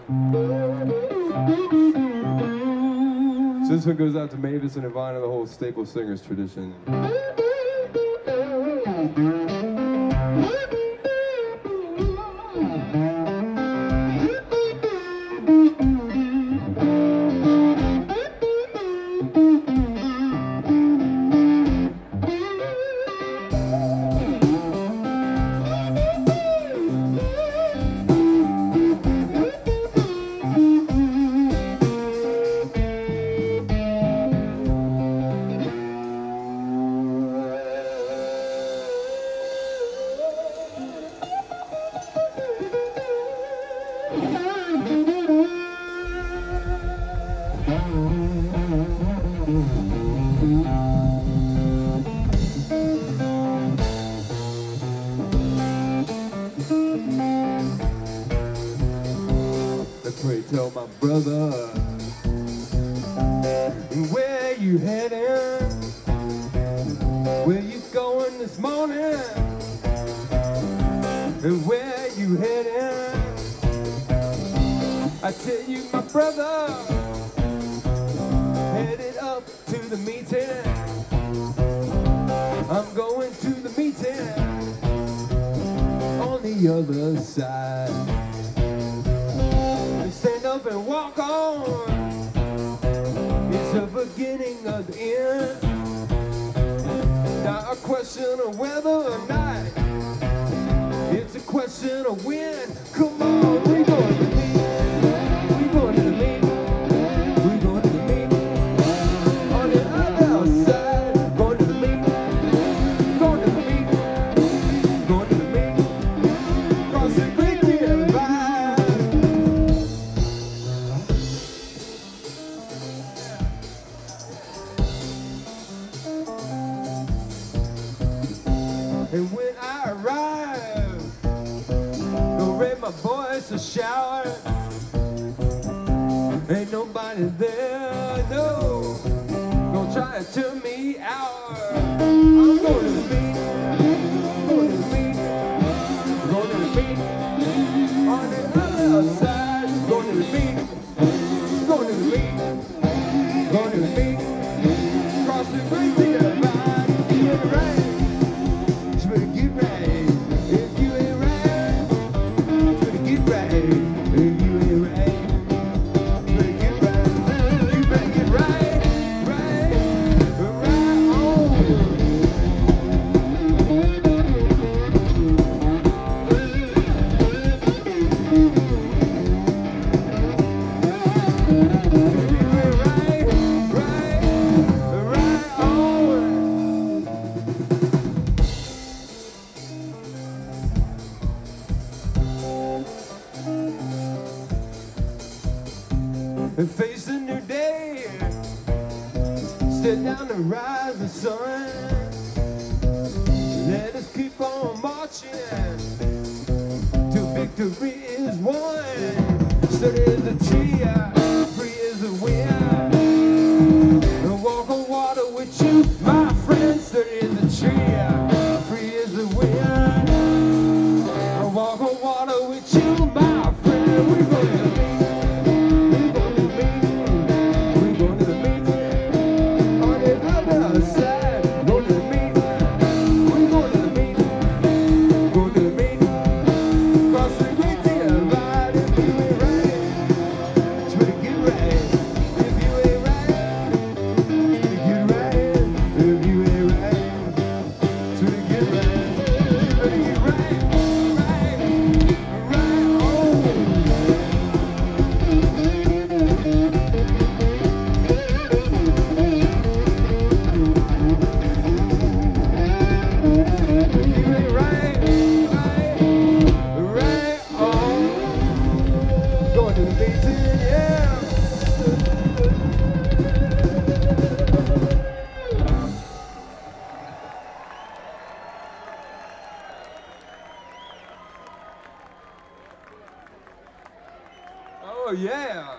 So this one goes out to Mavis and Yvonne and the whole Staple Singers tradition. Pray tell my brother, where you heading? Where you going this morning? And where you heading? I tell you, my brother, headed up to the meeting. I'm going to the meeting on the other side. Stand up and walk on. It's the beginning of the end. Not a question of whether or not. It's a question of when. Come on, we going to the meeting. We going to the meeting. We going to the meeting. On the other side. Going to the meeting. Going to the meeting. Going to the meeting. Cross the great divide. And when I arrive, don't raise my voice or shout. Ain't nobody there, no. Gonna try to turn me out. I'm going to the meeting, going to the meeting, going to the meeting. On the other side, going to the meeting, going to the meeting, going to the meeting. Cross the great divide, get right. Get right. If you ain't right, better get right. If you ain't right, better get right. You better get right, right, right on. And face a new day, stare down the rising sun. Let us keep on marching till victory is won. Steady as a tree, free as a wind. And walk on water with you, my friend. Steady as a tree, free as a wind. And walk on water with you, my friend. We're going to be. Oh, yeah.